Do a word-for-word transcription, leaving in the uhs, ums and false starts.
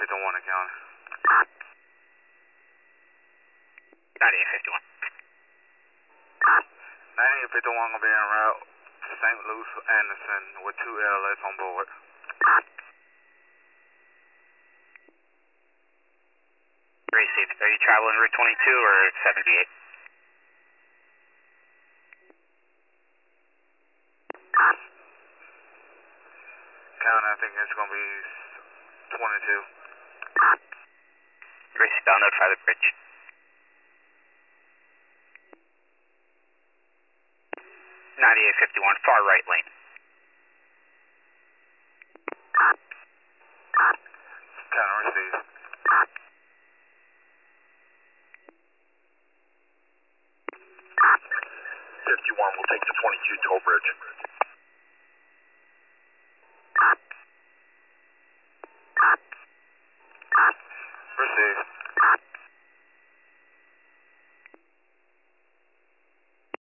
fifty-one account. ninety-eight fifty-one. ninety-eight fifty-one gonna be en route to Saint Louis Anderson with two L S on board. Received. Are you traveling Route twenty-two or seventy-eight? Count, I think it's gonna be twenty-two. Received. I'll notify the bridge. ninety-eight fifty-one, far right lane. Count, receive. fifty-one will take the twenty-two toll bridge. Receive.